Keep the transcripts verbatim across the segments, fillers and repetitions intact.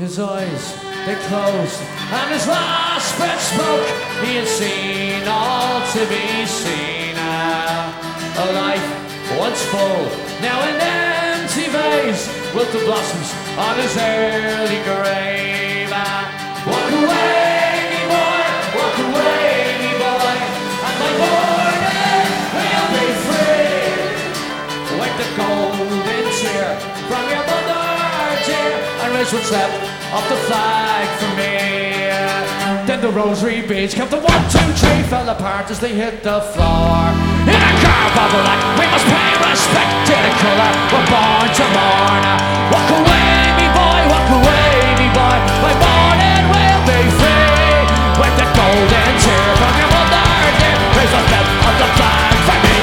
His eyes, they closed, and his last breath spoke. He had seen all to be seen. A life once full, now an empty vase, with the blossoms on his early grave. Walk away, me boy, walk away, me boy, and my morning will be free. Wipe the golden tear from your mother, dear, and raise what's left of the flag for me. Then the rosary beads kept the one, two, three fell apart as they hit the floor. In a car bubble like we must pay respect to the colour we're born to mourn. Walk away, me boy, walk away, me boy, my morning will be free. Wipe the golden tear from your mother, dear, raise what's left of the flag for me.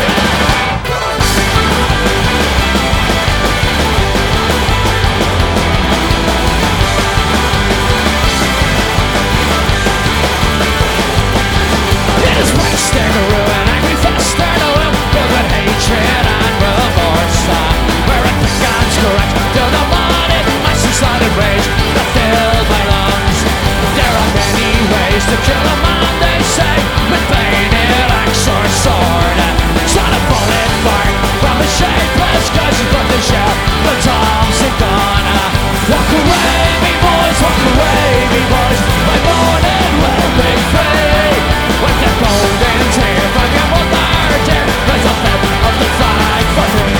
Wasted ruin, angry festered will filled with hatred and remorse. Where a thick God's correct, till the morning I see slotted rage that filled my lungs. There are many ways to kill a man, they say, with bayonet, axe or sword. Shot a bullet bark from a shapeless gun, but the shell, the Thompson gun. Walk away, me boys, walk away, me boys, my morning will be free. With the golden tear from your mother, dear, raise a bed of the flag for me.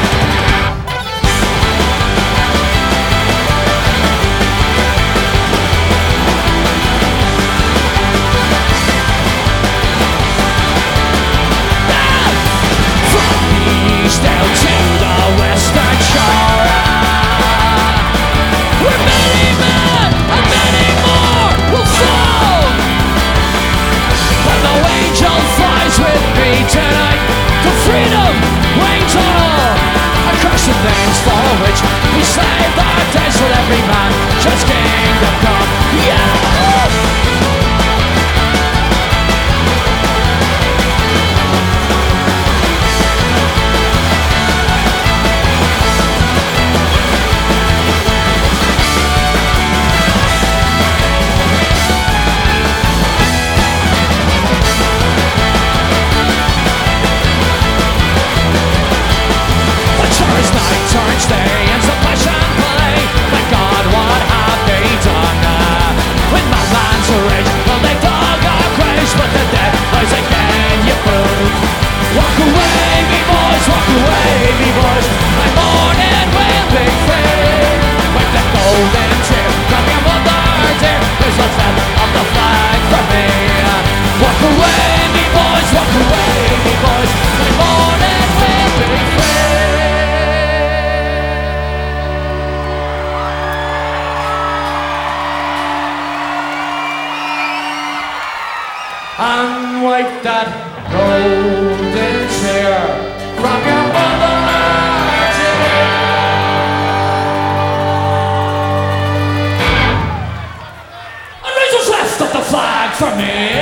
From the east down to the western shore, where many men and many more will fall. But no angel flies with me tonight. For freedom reigns on all. Accursed names for which we slaved our days, with every man just kingdom come. Yeah! Turns day and suppression play. My God, what have they done? Uh, when madlands rage, well they dug our graves, but the dead rise again, you fool. Walk away, me boys, walk away, me boys, my morning will be free. With the golden tear from your mother, dear, there's what's left of the flag for me. Walk away, me boys, walk away, me boys, my morning will be free. And wipe that golden tear from your mother, dear, and raise what's left of the flag for me.